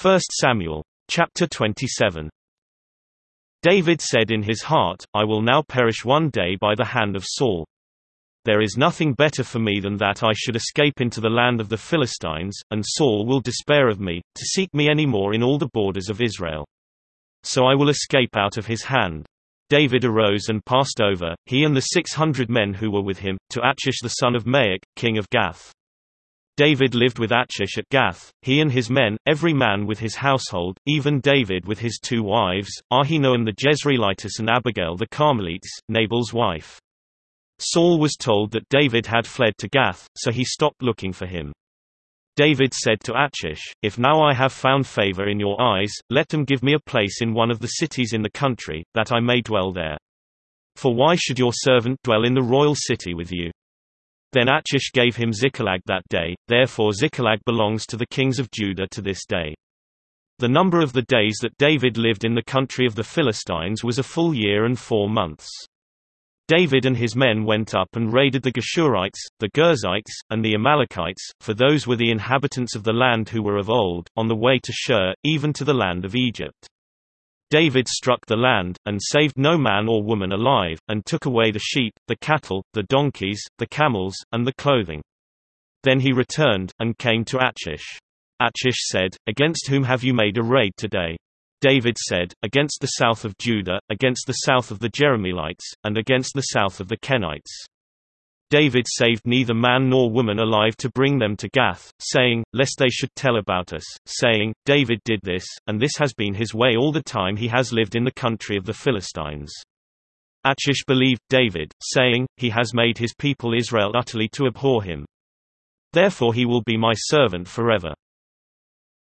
1 Samuel. Chapter 27. David said in his heart, I will now perish one day by the hand of Saul. There is nothing better for me than that I should escape into the land of the Philistines, and Saul will despair of me, to seek me any more in all the borders of Israel. So I will escape out of his hand. David arose and passed over, he and the 600 men who were with him, to Achish the son of Maach, king of Gath. David lived with Achish at Gath, he and his men, every man with his household, even David with his 2 wives, Ahinoam the Jezreelitess and Abigail the Carmelites, Nabal's wife. Saul was told that David had fled to Gath, so he stopped looking for him. David said to Achish, If now I have found favor in your eyes, let them give me a place in one of the cities in the country, that I may dwell there. For why should your servant dwell in the royal city with you? Then Achish gave him Ziklag that day, therefore Ziklag belongs to the kings of Judah to this day. The number of the days that David lived in the country of the Philistines was a full year and 4 months. David and his men went up and raided the Geshurites, the Girzites, and the Amalekites, for those were the inhabitants of the land who were of old, on the way to Shur, even to the land of Egypt. David struck the land, and saved no man or woman alive, and took away the sheep, the cattle, the donkeys, the camels, and the clothing. Then he returned, and came to Achish. Achish said, Against whom have you made a raid today? David said, Against the south of Judah, against the south of the Jerahmeelites, and against the south of the Kenites. David saved neither man nor woman alive to bring them to Gath, saying, Lest they should tell about us, saying, David did this, and this has been his way all the time he has lived in the country of the Philistines. Achish believed David, saying, He has made his people Israel utterly to abhor him. Therefore he will be my servant forever.